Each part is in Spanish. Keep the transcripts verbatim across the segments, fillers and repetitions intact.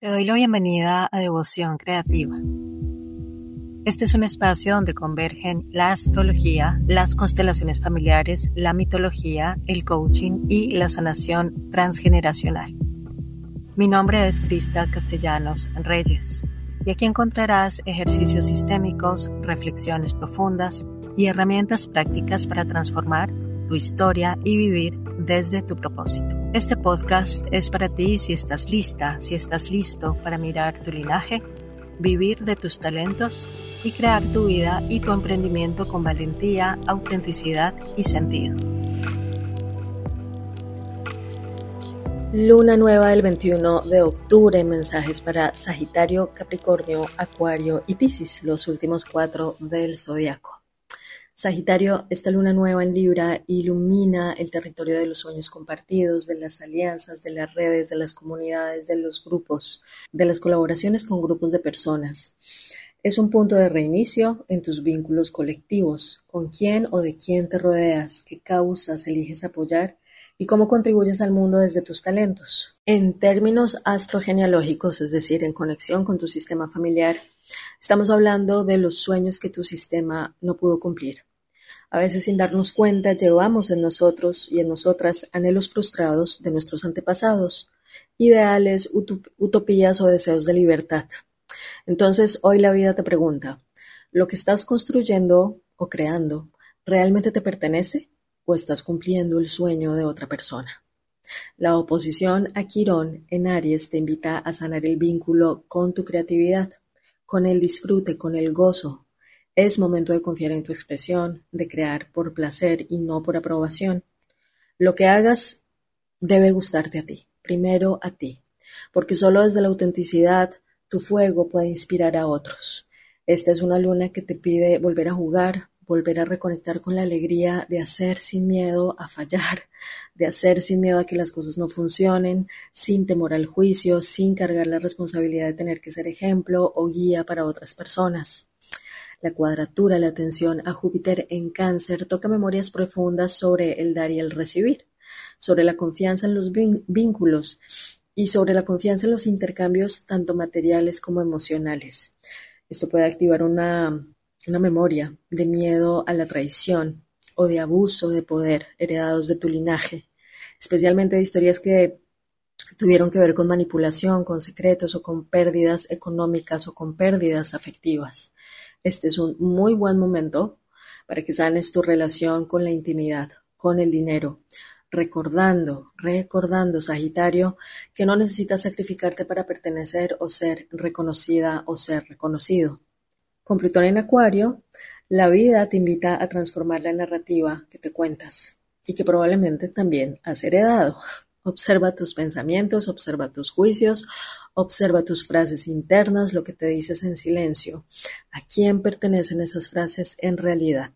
Te doy la bienvenida a Devoción Creativa. Este es un espacio donde convergen la astrología, las constelaciones familiares, la mitología, el coaching y la sanación transgeneracional. Mi nombre es Crista Castellanos Reyes y aquí encontrarás ejercicios sistémicos, reflexiones profundas y herramientas prácticas para transformar tu historia y vivir desde tu propósito. Este podcast es para ti si estás lista, si estás listo para mirar tu linaje, vivir de tus talentos y crear tu vida y tu emprendimiento con valentía, autenticidad y sentido. Luna nueva del veintiuno de octubre, mensajes para Sagitario, Capricornio, Acuario y Piscis, los últimos cuatro del zodiaco. Sagitario, esta luna nueva en Libra ilumina el territorio de los sueños compartidos, de las alianzas, de las redes, de las comunidades, de los grupos, de las colaboraciones con grupos de personas. Es un punto de reinicio en tus vínculos colectivos, con quién o de quién te rodeas, qué causas eliges apoyar y cómo contribuyes al mundo desde tus talentos. En términos astrogenealógicos, es decir, en conexión con tu sistema familiar, estamos hablando de los sueños que tu sistema no pudo cumplir. A veces, sin darnos cuenta, llevamos en nosotros y en nosotras anhelos frustrados de nuestros antepasados, ideales, utop- utopías o deseos de libertad. Entonces, hoy la vida te pregunta, ¿lo que estás construyendo o creando realmente te pertenece o estás cumpliendo el sueño de otra persona? La oposición a Quirón en Aries te invita a sanar el vínculo con tu creatividad, con el disfrute, con el gozo. Es momento de confiar en tu expresión, de crear por placer y no por aprobación. Lo que hagas debe gustarte a ti, primero a ti, porque solo desde la autenticidad tu fuego puede inspirar a otros. Esta es una luna que te pide volver a jugar, volver a reconectar con la alegría de hacer sin miedo a fallar, de hacer sin miedo a que las cosas no funcionen, sin temor al juicio, sin cargar la responsabilidad de tener que ser ejemplo o guía para otras personas. La cuadratura, la atención a Júpiter en Cáncer toca memorias profundas sobre el dar y el recibir, sobre la confianza en los vínculos y sobre la confianza en los intercambios tanto materiales como emocionales. Esto puede activar una, una memoria de miedo a la traición o de abuso de poder heredados de tu linaje, especialmente de historias que tuvieron que ver con manipulación, con secretos o con pérdidas económicas o con pérdidas afectivas. Este es un muy buen momento para que sanes tu relación con la intimidad, con el dinero, recordando, recordando, Sagitario, que no necesitas sacrificarte para pertenecer o ser reconocida o ser reconocido. Con Plutón en Acuario, la vida te invita a transformar la narrativa que te cuentas y que probablemente también has heredado. Observa tus pensamientos, observa tus juicios, observa tus frases internas, lo que te dices en silencio. ¿A quién pertenecen esas frases en realidad?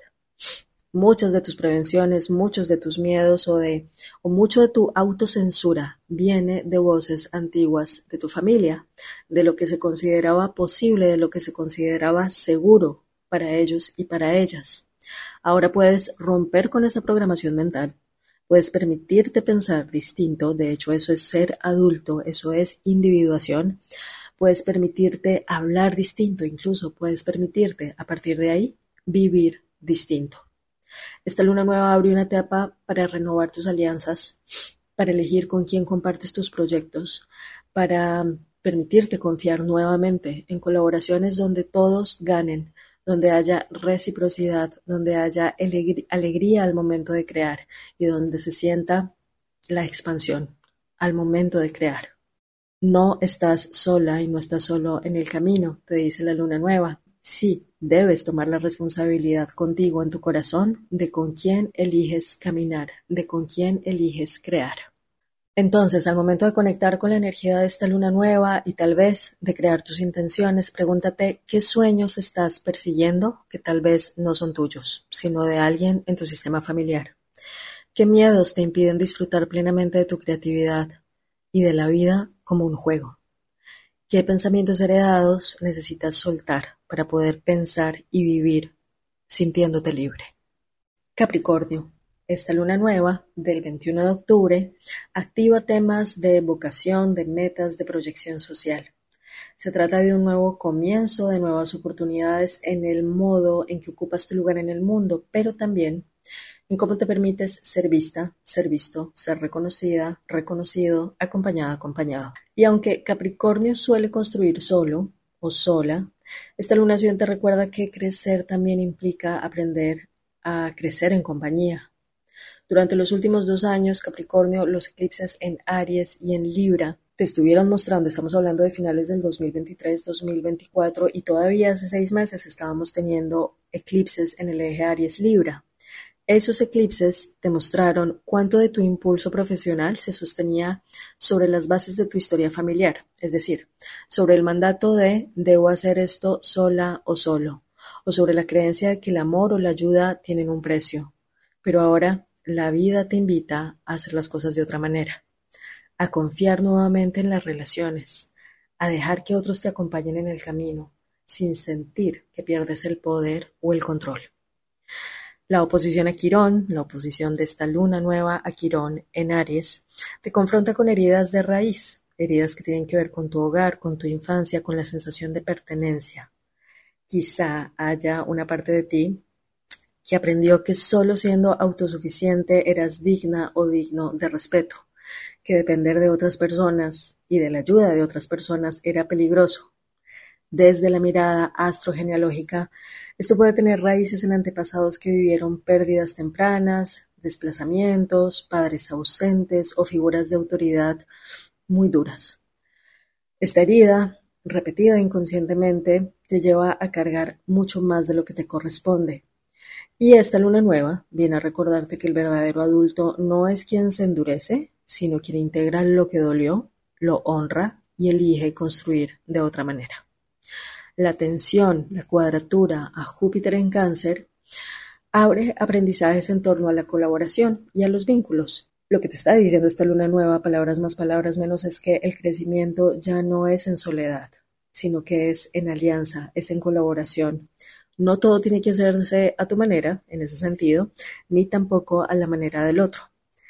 Muchas de tus prevenciones, muchos de tus miedos o, de, o mucho de tu autocensura viene de voces antiguas de tu familia, de lo que se consideraba posible, de lo que se consideraba seguro para ellos y para ellas. Ahora puedes romper con esa programación mental. Puedes permitirte pensar distinto, de hecho eso es ser adulto, eso es individuación. Puedes permitirte hablar distinto, incluso puedes permitirte a partir de ahí vivir distinto. Esta luna nueva abre una etapa para renovar tus alianzas, para elegir con quién compartes tus proyectos, para permitirte confiar nuevamente en colaboraciones donde todos ganen, donde haya reciprocidad, donde haya alegría al momento de crear y donde se sienta la expansión al momento de crear. No estás sola y no estás solo en el camino, te dice la luna nueva. Sí, debes tomar la responsabilidad contigo en tu corazón de con quién eliges caminar, de con quién eliges crear. Entonces, al momento de conectar con la energía de esta luna nueva y tal vez de crear tus intenciones, pregúntate qué sueños estás persiguiendo que tal vez no son tuyos, sino de alguien en tu sistema familiar. ¿Qué miedos te impiden disfrutar plenamente de tu creatividad y de la vida como un juego? ¿Qué pensamientos heredados necesitas soltar para poder pensar y vivir sintiéndote libre? Capricornio. Esta luna nueva del veintiuno de octubre activa temas de vocación, de metas, de proyección social. Se trata de un nuevo comienzo, de nuevas oportunidades en el modo en que ocupas tu lugar en el mundo, pero también en cómo te permites ser vista, ser visto, ser reconocida, reconocido, acompañada, acompañado. Y aunque Capricornio suele construir solo o sola, esta lunación te recuerda que crecer también implica aprender a crecer en compañía. Durante los últimos dos años, Capricornio, los eclipses en Aries y en Libra te estuvieron mostrando, estamos hablando de finales del dos mil veintitrés, dos mil veinticuatro, y todavía hace seis meses estábamos teniendo eclipses en el eje Aries-Libra. Esos eclipses te mostraron cuánto de tu impulso profesional se sostenía sobre las bases de tu historia familiar, es decir, sobre el mandato de debo hacer esto sola o solo, o sobre la creencia de que el amor o la ayuda tienen un precio. Pero ahora la vida te invita a hacer las cosas de otra manera, a confiar nuevamente en las relaciones, a dejar que otros te acompañen en el camino, sin sentir que pierdes el poder o el control. La oposición a Quirón, la oposición de esta luna nueva a Quirón en Aries, te confronta con heridas de raíz, heridas que tienen que ver con tu hogar, con tu infancia, con la sensación de pertenencia. Quizá haya una parte de ti que aprendió que solo siendo autosuficiente eras digna o digno de respeto, que depender de otras personas y de la ayuda de otras personas era peligroso. Desde la mirada astrogenealógica, esto puede tener raíces en antepasados que vivieron pérdidas tempranas, desplazamientos, padres ausentes o figuras de autoridad muy duras. Esta herida, repetida inconscientemente, te lleva a cargar mucho más de lo que te corresponde. Y esta luna nueva viene a recordarte que el verdadero adulto no es quien se endurece, sino quien integra lo que dolió, lo honra y elige construir de otra manera. La tensión, la cuadratura a Júpiter en Cáncer abre aprendizajes en torno a la colaboración y a los vínculos. Lo que te está diciendo esta luna nueva, palabras más, palabras menos, es que el crecimiento ya no es en soledad, sino que es en alianza, es en colaboración. No todo tiene que hacerse a tu manera, en ese sentido, ni tampoco a la manera del otro.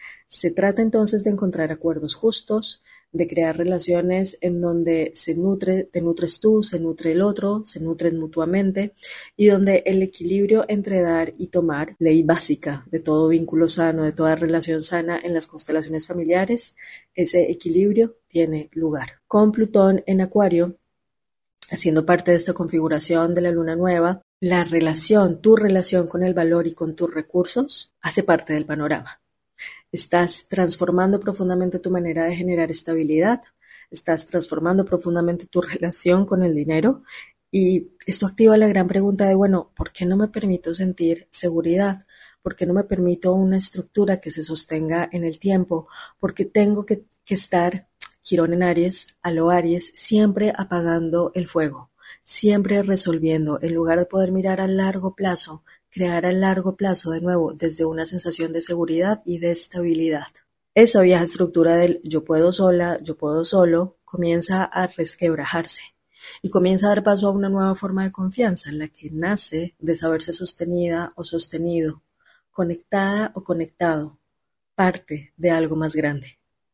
Se trata entonces de encontrar acuerdos justos, de crear relaciones en donde se nutre, te nutres tú, se nutre el otro, se nutren mutuamente, y donde el equilibrio entre dar y tomar, ley básica de todo vínculo sano, de toda relación sana en las constelaciones familiares, ese equilibrio tiene lugar. Con Plutón en Acuario, haciendo parte de esta configuración de la luna nueva, la relación, tu relación con el valor y con tus recursos, hace parte del panorama. Estás transformando profundamente tu manera de generar estabilidad, estás transformando profundamente tu relación con el dinero, y esto activa la gran pregunta de, bueno, ¿por qué no me permito sentir seguridad? ¿Por qué no me permito una estructura que se sostenga en el tiempo? ¿Por qué tengo que, que estar, Quirón en Aries, a lo Aries, siempre apagando el fuego, siempre resolviendo, en lugar de poder mirar a largo plazo, crear a largo plazo de nuevo desde una sensación de seguridad y de estabilidad? Esa vieja estructura del yo puedo sola, yo puedo solo, comienza a resquebrajarse y comienza a dar paso a una nueva forma de confianza, la que nace de saberse sostenida o sostenido, conectada o conectado, parte de algo más grande.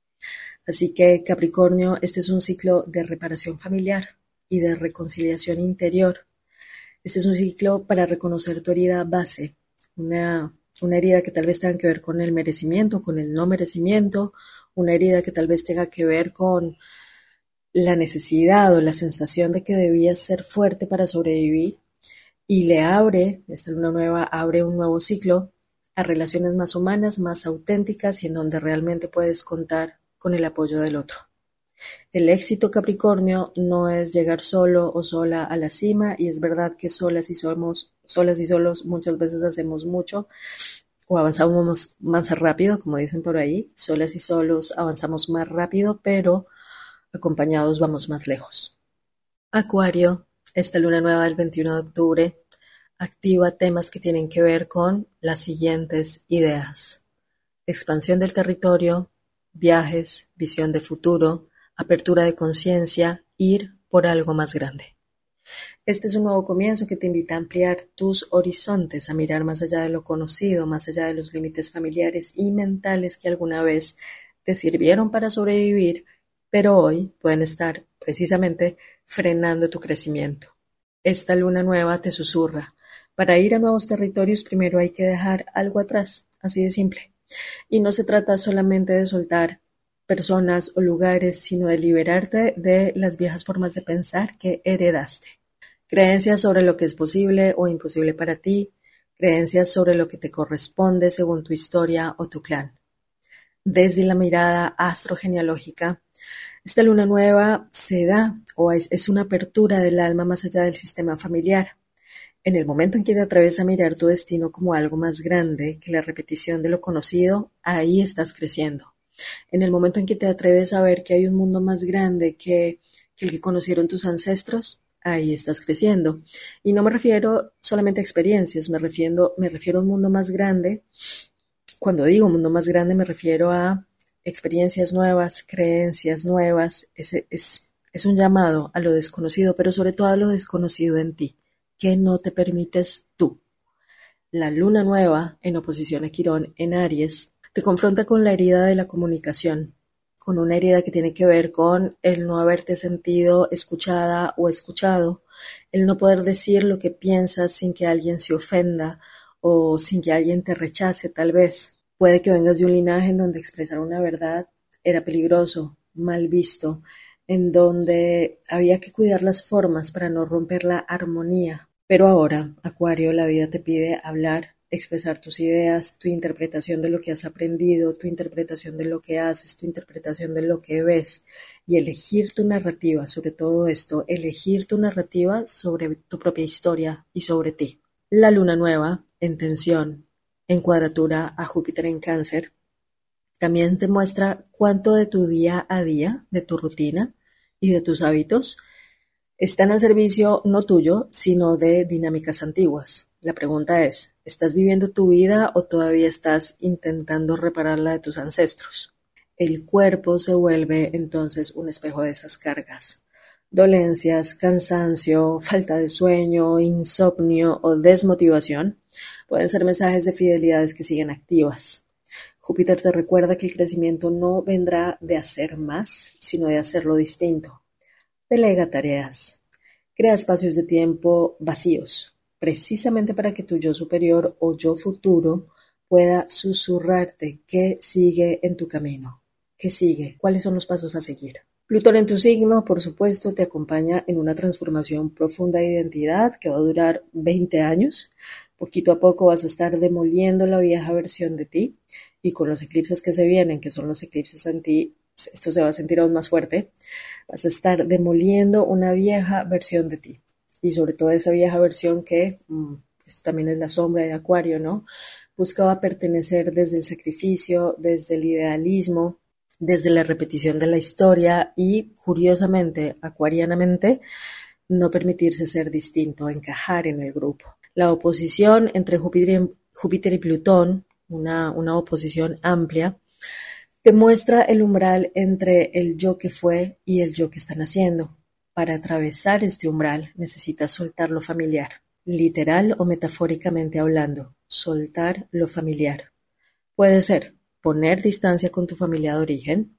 Así que, Capricornio, este es un ciclo de reparación familiar y de reconciliación interior. Este es un ciclo para reconocer tu herida base, una, una herida que tal vez tenga que ver con el merecimiento, con el no merecimiento, una herida que tal vez tenga que ver con la necesidad o la sensación de que debías ser fuerte para sobrevivir, y le abre, esta luna nueva abre un nuevo ciclo a relaciones más humanas, más auténticas y en donde realmente puedes contar con el apoyo del otro. El éxito, Capricornio, no es llegar solo o sola a la cima, y es verdad que solas y somos, solas y solos muchas veces hacemos mucho o avanzamos más rápido, como dicen por ahí. Solas y solos avanzamos más rápido, pero acompañados vamos más lejos. Acuario, esta luna nueva del veintiuno de octubre activa temas que tienen que ver con las siguientes ideas: expansión del territorio, viajes, visión de futuro, apertura de conciencia, ir por algo más grande. Este es un nuevo comienzo que te invita a ampliar tus horizontes, a mirar más allá de lo conocido, más allá de los límites familiares y mentales que alguna vez te sirvieron para sobrevivir, pero hoy pueden estar precisamente frenando tu crecimiento. Esta luna nueva te susurra: para ir a nuevos territorios primero hay que dejar algo atrás, así de simple. Y no se trata solamente de soltar personas o lugares, sino de liberarte de las viejas formas de pensar que heredaste. Creencias sobre lo que es posible o imposible para ti, creencias sobre lo que te corresponde según tu historia o tu clan. Desde la mirada astrogenealógica, esta luna nueva se da o es, es una apertura del alma más allá del sistema familiar. En el momento en que te atreves a mirar tu destino como algo más grande que la repetición de lo conocido, ahí estás creciendo. En el momento en que te atreves a ver que hay un mundo más grande que, que el que conocieron tus ancestros, ahí estás creciendo. Y no me refiero solamente a experiencias, me refiero, me refiero a un mundo más grande. Cuando digo mundo más grande me refiero a experiencias nuevas, creencias nuevas. Es, es, es un llamado a lo desconocido, pero sobre todo a lo desconocido en ti, que no te permites tú. La luna nueva, en oposición a Quirón en Aries, te confronta con la herida de la comunicación, con una herida que tiene que ver con el no haberte sentido escuchada o escuchado, el no poder decir lo que piensas sin que alguien se ofenda o sin que alguien te rechace tal vez. Puede que vengas de un linaje en donde expresar una verdad era peligroso, mal visto, en donde había que cuidar las formas para no romper la armonía. Pero ahora, Acuario, la vida te pide hablar, expresar tus ideas, tu interpretación de lo que has aprendido, tu interpretación de lo que haces, tu interpretación de lo que ves y elegir tu narrativa sobre todo esto, elegir tu narrativa sobre tu propia historia y sobre ti. La luna nueva, en tensión, en cuadratura a Júpiter en Cáncer, también te muestra cuánto de tu día a día, de tu rutina y de tus hábitos están al servicio no tuyo, sino de dinámicas antiguas. La pregunta es, ¿estás viviendo tu vida o todavía estás intentando reparar la de tus ancestros? El cuerpo se vuelve entonces un espejo de esas cargas. Dolencias, cansancio, falta de sueño, insomnio o desmotivación pueden ser mensajes de fidelidades que siguen activas. Júpiter te recuerda que el crecimiento no vendrá de hacer más, sino de hacerlo distinto. Delega tareas. Crea espacios de tiempo vacíos, precisamente para que tu yo superior o yo futuro pueda susurrarte qué sigue en tu camino, qué sigue, cuáles son los pasos a seguir. Plutón en tu signo, por supuesto, te acompaña en una transformación profunda de identidad que va a durar veinte años. Poquito a poco vas a estar demoliendo la vieja versión de ti y con los eclipses que se vienen, que son los eclipses en ti, esto se va a sentir aún más fuerte. Vas a estar demoliendo una vieja versión de ti y sobre todo esa vieja versión que, mmm, esto también es la sombra de Acuario, ¿no? Buscaba pertenecer desde el sacrificio, desde el idealismo, desde la repetición de la historia y, curiosamente, acuarianamente, no permitirse ser distinto, encajar en el grupo. La oposición entre Júpiter y, Júpiter y Plutón, una, una oposición amplia, te muestra el umbral entre el yo que fue y el yo que están haciendo. Para atravesar este umbral necesitas soltar lo familiar, literal o metafóricamente hablando, soltar lo familiar. Puede ser poner distancia con tu familia de origen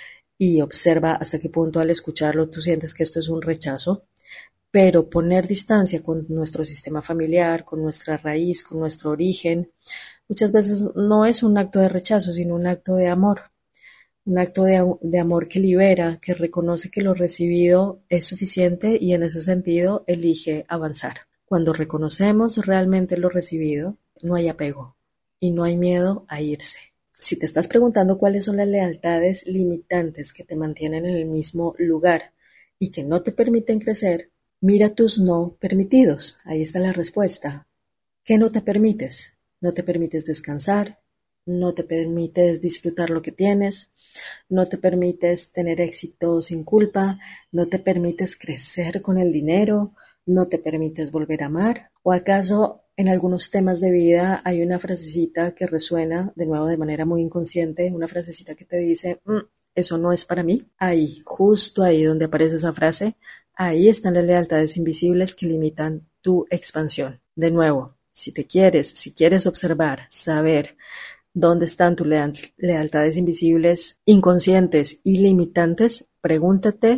y observa hasta qué punto al escucharlo tú sientes que esto es un rechazo, pero poner distancia con nuestro sistema familiar, con nuestra raíz, con nuestro origen, muchas veces no es un acto de rechazo, sino un acto de amor. Un acto de, de amor que libera, que reconoce que lo recibido es suficiente y en ese sentido elige avanzar. Cuando reconocemos realmente lo recibido, no hay apego y no hay miedo a irse. Si te estás preguntando cuáles son las lealtades limitantes que te mantienen en el mismo lugar y que no te permiten crecer, mira tus no permitidos. Ahí está la respuesta. ¿Qué no te permites? No te permites descansar, no te permites disfrutar lo que tienes, no te permites tener éxito sin culpa, no te permites crecer con el dinero, no te permites volver a amar. ¿O acaso en algunos temas de vida hay una frasecita que resuena de nuevo de manera muy inconsciente, una frasecita que te dice, mm, eso no es para mí? Ahí, justo ahí donde aparece esa frase, ahí están las lealtades invisibles que limitan tu expansión. De nuevo, si te quieres, si quieres observar, saber dónde están tus leal- lealtades invisibles, inconscientes y limitantes, pregúntate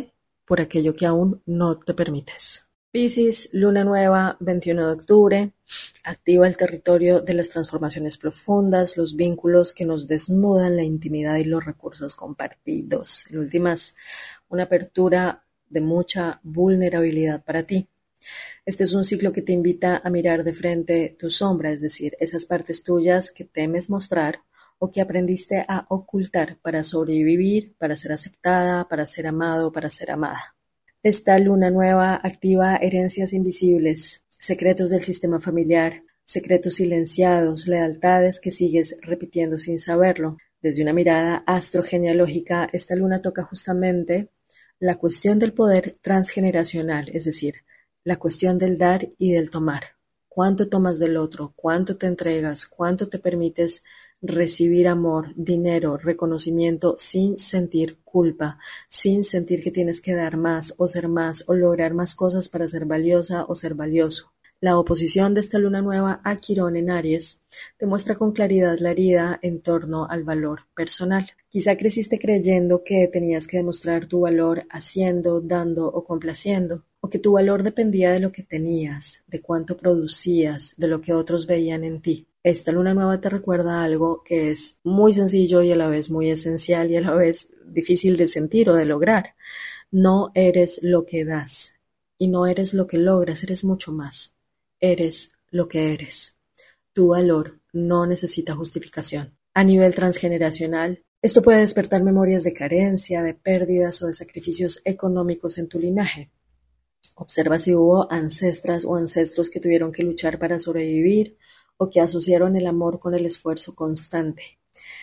por aquello que aún no te permites. Piscis, luna nueva, veintiuno de octubre, activa el territorio de las transformaciones profundas, los vínculos que nos desnudan, la intimidad y los recursos compartidos. En últimas, una apertura de mucha vulnerabilidad para ti. Este es un ciclo que te invita a mirar de frente tu sombra, es decir, esas partes tuyas que temes mostrar o que aprendiste a ocultar para sobrevivir, para ser aceptada, para ser amado, para ser amada. Esta luna nueva activa herencias invisibles, secretos del sistema familiar, secretos silenciados, lealtades que sigues repitiendo sin saberlo. Desde una mirada astrogenealógica, esta luna toca justamente la cuestión del poder transgeneracional, es decir, la cuestión del dar y del tomar. ¿Cuánto tomas del otro? ¿Cuánto te entregas? ¿Cuánto te permites recibir amor, dinero, reconocimiento sin sentir culpa, sin sentir que tienes que dar más o ser más o lograr más cosas para ser valiosa o ser valioso? La oposición de esta luna nueva a Quirón en Aries te muestra con claridad la herida en torno al valor personal. Quizá creciste creyendo que tenías que demostrar tu valor haciendo, dando o complaciendo, o que tu valor dependía de lo que tenías, de cuánto producías, de lo que otros veían en ti. Esta luna nueva te recuerda algo que es muy sencillo y a la vez muy esencial y a la vez difícil de sentir o de lograr. No eres lo que das y no eres lo que logras, eres mucho más. Eres lo que eres. Tu valor no necesita justificación. A nivel transgeneracional, esto puede despertar memorias de carencia, de pérdidas o de sacrificios económicos en tu linaje. Observa si hubo ancestras o ancestros que tuvieron que luchar para sobrevivir o que asociaron el amor con el esfuerzo constante.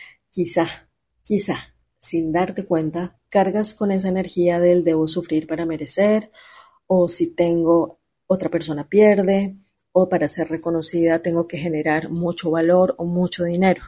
Quizá, quizá, sin darte cuenta, cargas con esa energía del debo sufrir para merecer, o si tengo, otra persona pierde, o para ser reconocida tengo que generar mucho valor o mucho dinero.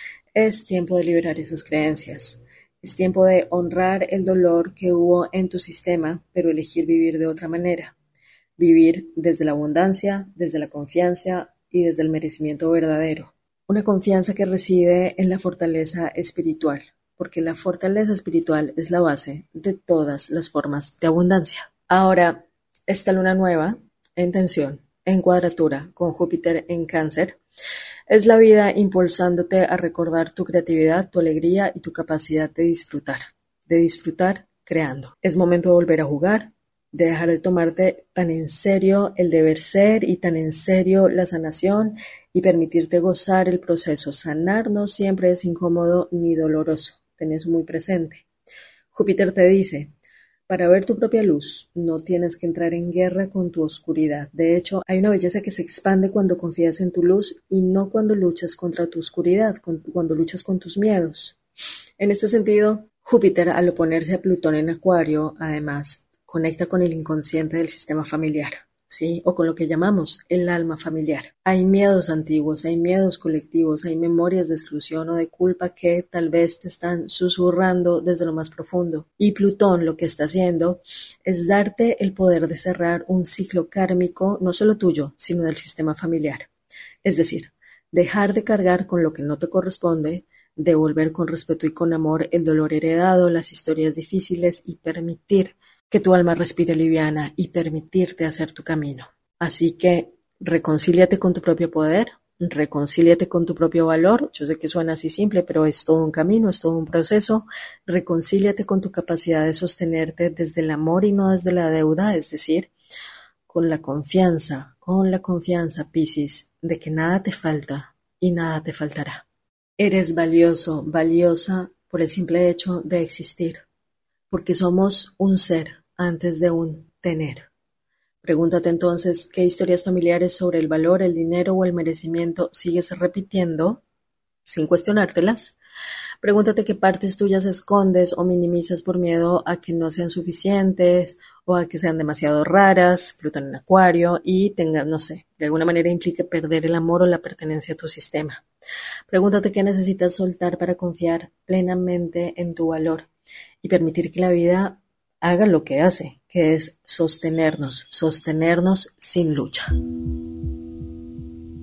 Es tiempo de liberar esas creencias. Es tiempo de honrar el dolor que hubo en tu sistema, pero elegir vivir de otra manera. Vivir desde la abundancia, desde la confianza y desde el merecimiento verdadero. Una confianza que reside en la fortaleza espiritual, porque la fortaleza espiritual es la base de todas las formas de abundancia. Ahora, esta luna nueva, en tensión, en cuadratura con Júpiter en Cáncer, es la vida impulsándote a recordar tu creatividad, tu alegría y tu capacidad de disfrutar, de disfrutar creando. Es momento de volver a jugar, de dejar de tomarte tan en serio el deber ser y tan en serio la sanación y permitirte gozar el proceso. Sanar no siempre es incómodo ni doloroso, ten eso muy presente. Júpiter te dice, para ver tu propia luz, no tienes que entrar en guerra con tu oscuridad. De hecho, hay una belleza que se expande cuando confías en tu luz y no cuando luchas contra tu oscuridad, cuando luchas con tus miedos. En este sentido, Júpiter, al oponerse a Plutón en Acuario, además, conecta con el inconsciente del sistema familiar, ¿sí? O con lo que llamamos el alma familiar. Hay miedos antiguos, hay miedos colectivos, hay memorias de exclusión o de culpa que tal vez te están susurrando desde lo más profundo. Y Plutón lo que está haciendo es darte el poder de cerrar un ciclo kármico, no solo tuyo, sino del sistema familiar. Es decir, dejar de cargar con lo que no te corresponde, devolver con respeto y con amor el dolor heredado, las historias difíciles y permitir que tu alma respire liviana y permitirte hacer tu camino. Así que reconcíliate con tu propio poder, reconcíliate con tu propio valor. Yo sé que suena así simple, pero es todo un camino, es todo un proceso. Reconcíliate con tu capacidad de sostenerte desde el amor y no desde la deuda, es decir, con la confianza, con la confianza, Piscis, de que nada te falta y nada te faltará. Eres valioso, valiosa por el simple hecho de existir, porque somos un ser antes de un tener. Pregúntate entonces qué historias familiares sobre el valor, el dinero o el merecimiento sigues repitiendo sin cuestionártelas. Pregúntate qué partes tuyas escondes o minimizas por miedo a que no sean suficientes o a que sean demasiado raras, Plutón en Acuario, y tenga, no sé, de alguna manera implique perder el amor o la pertenencia a tu sistema. Pregúntate qué necesitas soltar para confiar plenamente en tu valor y permitir que la vida haga lo que hace, que es sostenernos, sostenernos sin lucha.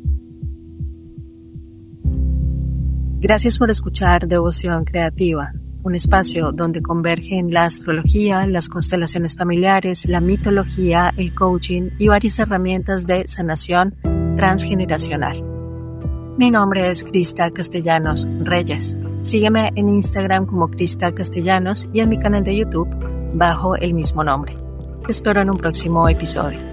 Gracias por escuchar Devoción Creativa. un espacio donde convergen la astrología, las constelaciones familiares, la mitología, el coaching y varias herramientas de sanación transgeneracional. Mi nombre es Crista Castellanos Reyes. Sígueme en Instagram como Crista Castellanos y en mi canal de YouTube bajo el mismo nombre. Te espero en un próximo episodio.